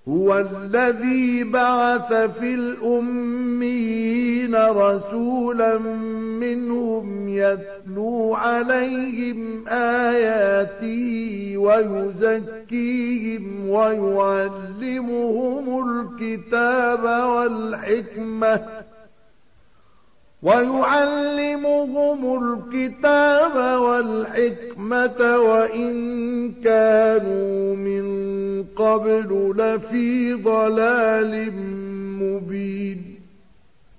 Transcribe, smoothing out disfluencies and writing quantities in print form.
هو الذي بعث في الأميين رسولا منهم يتلو عليهم آياته ويزكيهم ويعلمهم الكتاب والحكمة وإن كانوا من قبل لفي ضلال مبين